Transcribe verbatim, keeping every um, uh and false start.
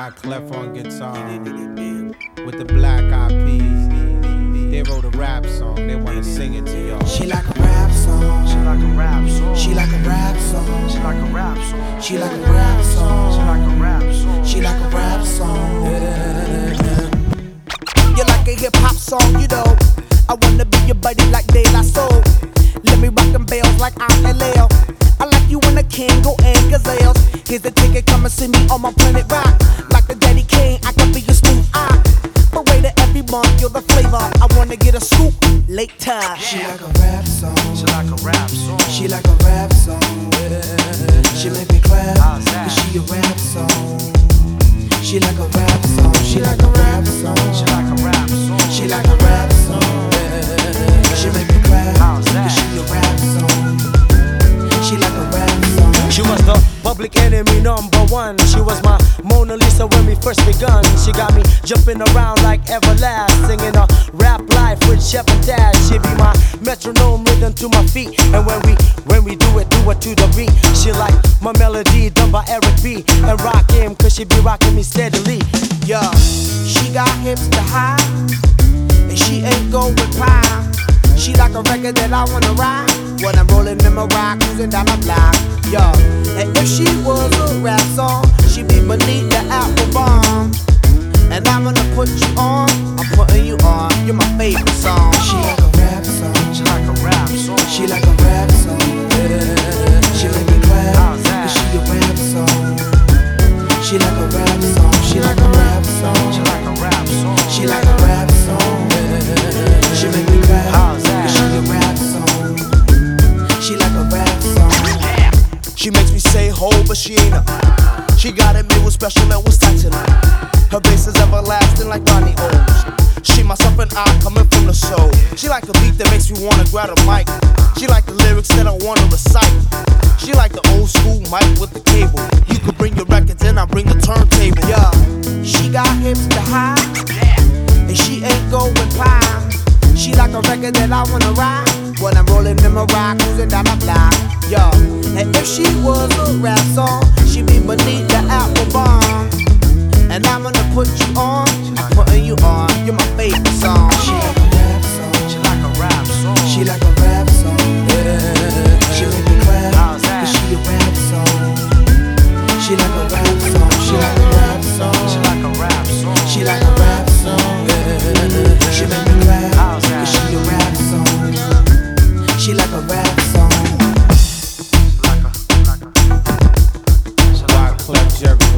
Wyclef on guitar with the Black Eyed Peas. They wrote a rap song, they wanna sing it to y'all. She like a rap song. She like a rap song. She like a rap song. She like a rap song. She like a rap song. She like a rap song. She like a rap song. You like a hip hop song, you know. I wanna be your buddy like De La Soul. Let me rock them bells like I'm L L. I like you when the Kango and Gazelles. Here's the ticket, come and see me on my Planet Rock. Like the Daddy Kane, I can be your smooth eye. But wait till every month, you're the flavor. I wanna get a scoop later. She like a rap song. She like a rap song. She like a rap song. She make me clap, cause she a rap song. She like a rap song. She like a rap song. She like a rap song. She like a rap song. She make me clap, cause she a rap song. She like a rap song. She was the public enemy number one. She was my Mona Lisa when we first begun. She got me jumping around like Everlast, singing a rap life with Chef and Dad. She be my metronome rhythm to my feet. And when we when we do it, do it to the beat. She like my melody done by Eric B. And rock him, cause she be rocking me steadily. Yeah, she got hips to high, and she ain't going pie. She like a record that I wanna ride when I'm rolling in my rock, cruising down the block. Yeah, and if she was a rap song, she'd be beneath the apple bomb. And I'm gonna put you on, I'm putting you on. You're my favorite song. She like a rap song. She like a rap song. She like a rap song. She make me clap, cause she a rap song. She like a rap song. She like a rap song. She like a rap song. She like a rap song. She make me clap, cause she a rap song. She like a rap song. She makes me say ho, but she ain't a. She got it made with special and was tight tonight. Her bass is everlasting like Ronnie O's. She, myself, and I coming from the soul. She like a beat that makes me wanna grab a mic. She like the lyrics that I wanna recite. She like the old school mic with the cable. You could bring your records and I bring the turntable. Yeah, she got hips to high, and she ain't going pie. She like a record that I wanna ride when I'm rolling in my rock, cruising down the block. Yeah, and if she was a rap song, she'd be beneath the apple bomb. And I'm gonna put you on, I'm putting you on. You're my favorite song. She like a rap song. She like a rap song. She like a rap song. She make me clap, cause she a rap song. She like a rap song. She like a rap song. She like a rap song. She like a rap song. She make me clap, cause she a rap song. She like a rap song. She like a, like a, she like a Wyclef Jersey.